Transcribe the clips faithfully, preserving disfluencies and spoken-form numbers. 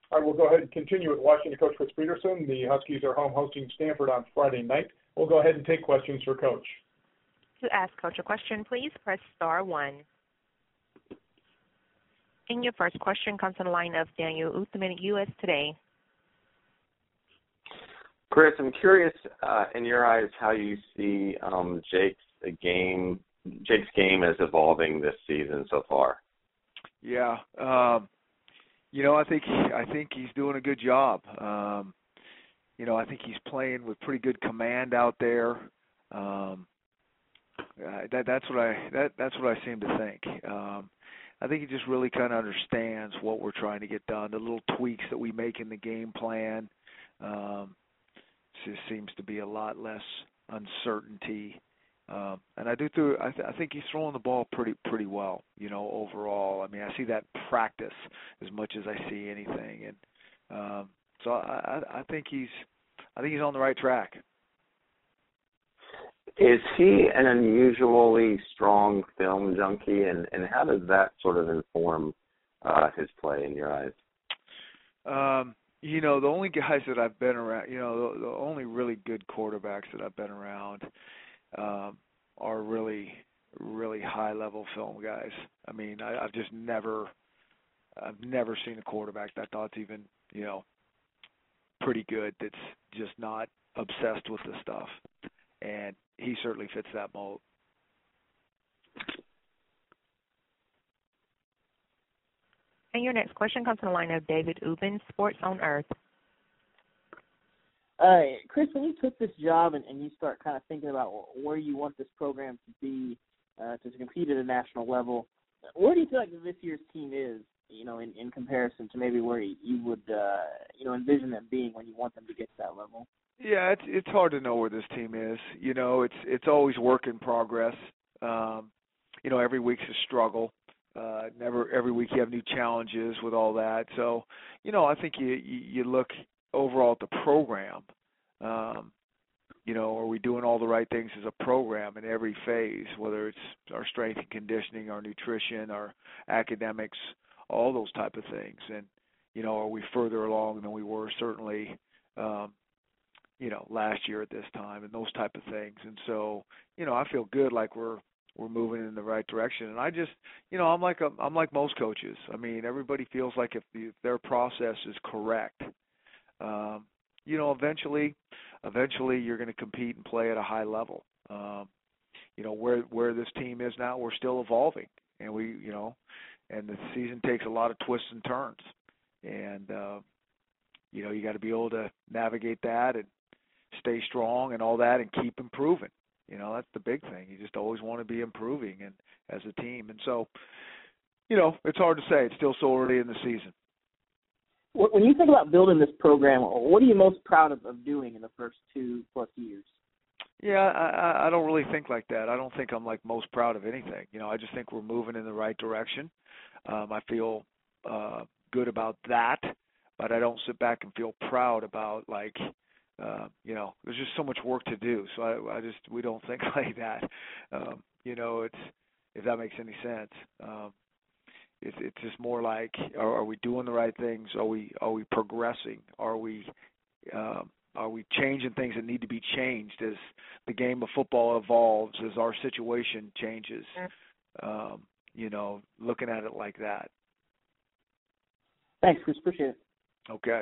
All right, we'll go ahead and continue with Washington coach Chris Petersen. The Huskies are home hosting Stanford on Friday night. We'll go ahead and take questions for Coach. To ask Coach a question, please press star one. And your first question comes from the line of Daniel Uthman at U S Today. Chris, I'm curious, uh, in your eyes, how you see um, Jake's game, Jake's game as evolving this season so far. Yeah, um, you know, I think I think he's doing a good job. Um, you know, I think he's playing with pretty good command out there. Um, uh, that, that's what I that, that's what I seem to think. Um, I think he just really kind of understands what we're trying to get done, the little tweaks that we make in the game plan. Um, just seems to be a lot less uncertainty. Um, and I do through. I, th- I think he's throwing the ball pretty pretty well. You know, overall. I mean, I see that practice as much as I see anything, and um, so I, I, I think he's. I think he's on the right track. Is he an unusually strong film junkie, and, and how does that sort of inform uh, his play in your eyes? Um, you know, the only guys that I've been around, you know, the, the only really good quarterbacks that I've been around um, are really, really high-level film guys. I mean, I, I've just never, I've never seen a quarterback that I thought's even, you know, pretty good that's just not obsessed with the stuff. And he certainly fits that mold. And your next question comes from the line of David Ubben, Sports on Earth. Uh, Chris, when you took this job and, and you start kind of thinking about where you want this program to be uh, to compete at a national level, where do you feel like this year's team is, you know, in, in comparison to maybe where you would, uh, you know, envision them being when you want them to get to that level? Yeah, it's it's hard to know where this team is. You know, it's it's always work in progress. Um, you know, every week's a struggle. Uh, never every week you have new challenges with all that. So, you know, I think you you, you look overall at the program. Um, you know, are we doing all the right things as a program in every phase, whether it's our strength and conditioning, our nutrition, our academics, all those type of things. And, you know, are we further along than we were certainly, um, you know, last year at this time and those type of things. And so, you know, I feel good like we're we're moving in the right direction. And I just, you know, I'm like a, I'm like most coaches. I mean, everybody feels like if, the, if their process is correct, um, you know, eventually, eventually you're going to compete and play at a high level. Um, you know, where where this team is now, we're still evolving, and we, you know, and the season takes a lot of twists and turns, and uh, you know, you got to be able to navigate that and stay strong and all that, and keep improving. You know, that's the big thing. You just always want to be improving, and as a team, and so, you know, it's hard to say. It's still so early in the season. When you think about building this program, what are you most proud of, of doing in the first two plus years? Yeah, I, I don't really think like that. I don't think I'm like most proud of anything. You know, I just think we're moving in the right direction. Um, I feel uh, good about that, but I don't sit back and feel proud about like, uh, you know, there's just so much work to do. So I, I just we don't think like that. Um, you know, it's if that makes any sense. Um, It's it's just more like, are, are we doing the right things? Are we are we progressing? Are we um, are we changing things that need to be changed as the game of football evolves, as our situation changes? Um, you know, looking at it like that. Thanks, Chris. Appreciate it. Okay.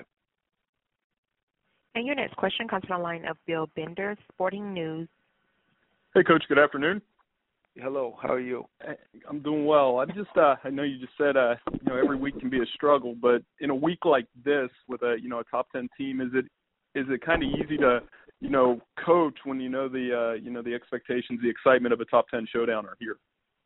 And your next question comes from the line of Bill Bender, Sporting News. Hey, Coach. Good afternoon. Hello. How are you? I'm doing well. I just, uh, I know you just said, uh, you know, every week can be a struggle, but in a week like this with a, you know, a top ten team, is it, is it kind of easy to, you know, coach when you know the, uh, you know, the expectations, the excitement of a top ten showdown are here?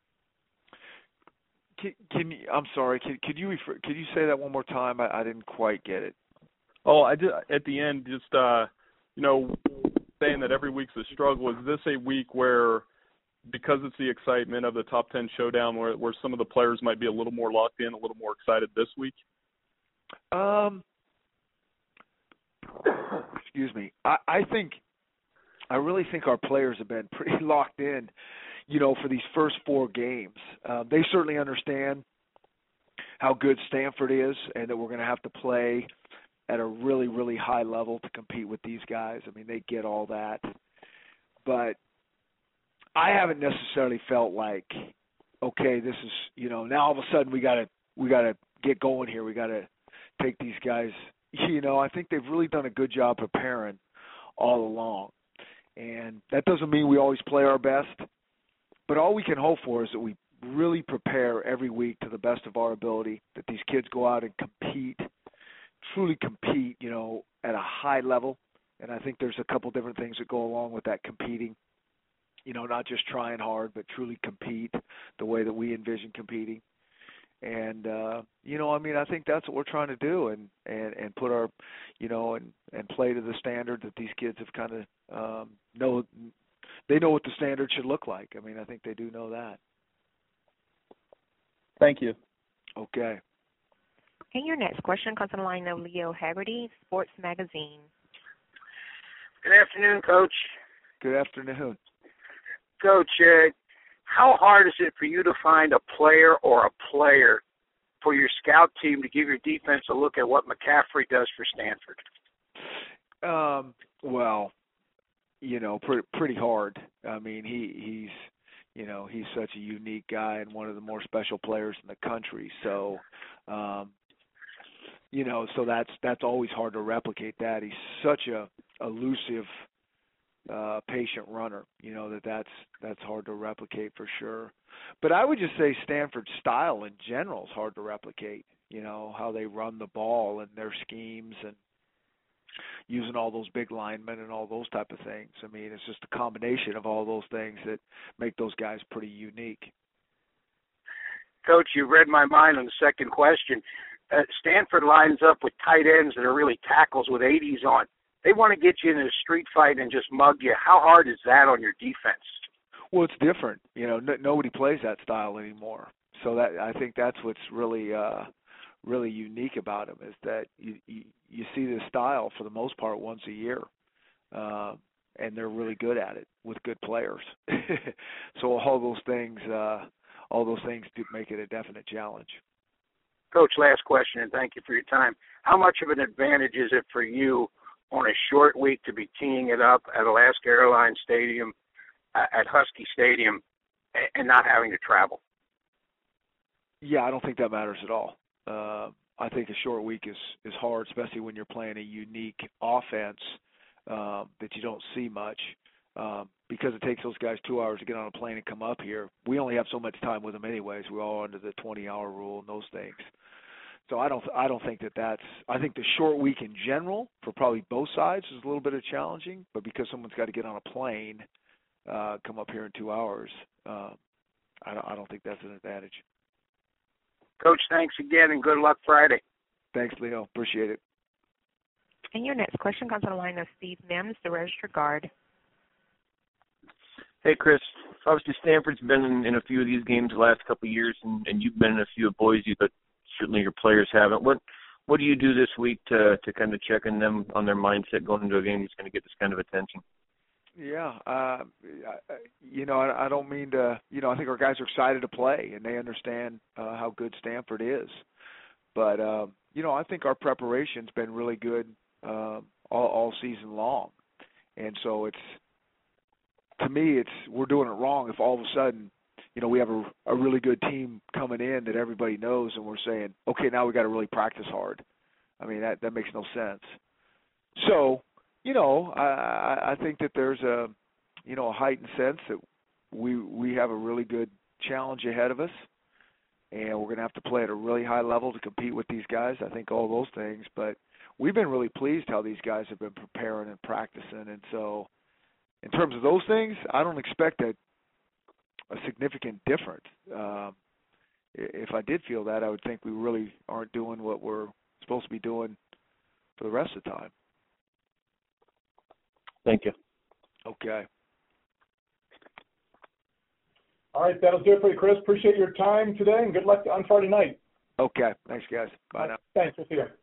Can, can you, I'm sorry. Can, could you refer, could you say that one more time? I, I didn't quite get it. Oh, I did at the end. Just, uh, you know, saying that every week's a struggle. Is this a week where, because it's the excitement of the top ten showdown, where where some of the players might be a little more locked in, a little more excited this week? Um, excuse me. I, I think, I really think our players have been pretty locked in, you know, for these first four games. Uh, they certainly understand how good Stanford is and that we're going to have to play at a really, really high level to compete with these guys. I mean, they get all that. But I haven't necessarily felt like, okay, this is, you know, now all of a sudden we got to we got to get going here. We got to take these guys. You know, I think they've really done a good job preparing all along. And that doesn't mean we always play our best, but all we can hope for is that we really prepare every week to the best of our ability, that these kids go out and compete, truly compete, you know, at a high level. And I think there's a couple different things that go along with that competing, you know, not just trying hard, but truly compete the way that we envision competing. And, uh, you know, I mean, I think that's what we're trying to do and, and, and put our, you know, and, and play to the standard that these kids have kind of um, know. They know what the standard should look like. I mean, I think they do know that. Thank you. Okay. And your next question comes on the line of Leo Haggerty, Sports Magazine. Good afternoon, Coach. Good afternoon. Coach, uh, how hard is it for you to find a player or a player for your scout team to give your defense a look at what McCaffrey does for Stanford? Um, well, you know, pretty pretty hard. I mean, he he's, you know, he's such a unique guy and one of the more special players in the country. So, um, you know, so that's that's always hard to replicate that. He's such a elusive, uh, patient runner, you know, that that's, that's hard to replicate for sure. But I would just say Stanford's style in general is hard to replicate, you know, how they run the ball and their schemes and using all those big linemen and all those type of things. I mean, it's just a combination of all those things that make those guys pretty unique. Coach, you read my mind on the second question. Uh, Stanford lines up with tight ends that are really tackles with eighties on. They want to get you in a street fight and just mug you. How hard is that on your defense? Well, it's different. You know, n- nobody plays that style anymore. So that I think that's what's really, uh, really unique about him is that you, you you see this style for the most part once a year, uh, and they're really good at it with good players. So all those things, uh, all those things do make it a definite challenge. Coach, last question, and thank you for your time. How much of an advantage is it for you on a short week to be teeing it up at Alaska Airlines Stadium, uh, at Husky Stadium, and not having to travel? Yeah, I don't think that matters at all. Uh, I think a short week is, is hard, especially when you're playing a unique offense um, that you don't see much um, because it takes those guys two hours to get on a plane and come up here. We only have so much time with them anyways. We're all under the twenty-hour rule and those things. So I don't I don't think that that's – I think the short week in general for probably both sides is a little bit of challenging, but because someone's got to get on a plane, uh, come up here in two hours, uh, I, don't, I don't think that's an advantage. Coach, thanks again, and good luck Friday. Thanks, Leo. Appreciate it. And your next question comes on the line of Steve Mims, the registered guard. Hey, Chris. Obviously, Stanford's been in, in a few of these games the last couple of years, and, and you've been in a few at Boise, but certainly your players haven't. What what do you do this week to to kind of check on them on their mindset going into a game that's going to get this kind of attention? Yeah, uh, you know, I, I don't mean to, you know, I think our guys are excited to play, and they understand uh, how good Stanford is. But, uh, you know, I think our preparation's been really good uh, all, all season long. And so it's, to me, it's we're doing it wrong if all of a sudden, you know, we have a, a really good team coming in that everybody knows, and we're saying, okay, now we got to really practice hard. I mean, that, that makes no sense. So, you know, I, I think that there's a, you know, a heightened sense that we we have a really good challenge ahead of us, and we're going to have to play at a really high level to compete with these guys. I think all those things, but we've been really pleased how these guys have been preparing and practicing, and so in terms of those things, I don't expect a, a significant difference. Um, if I did feel that, I would think we really aren't doing what we're supposed to be doing for the rest of the time. Thank you. Okay. All right, that'll do it for you, Chris. Appreciate your time today, and good luck on Friday night. Okay. Thanks, guys. Bye now. Thanks. We'll see you.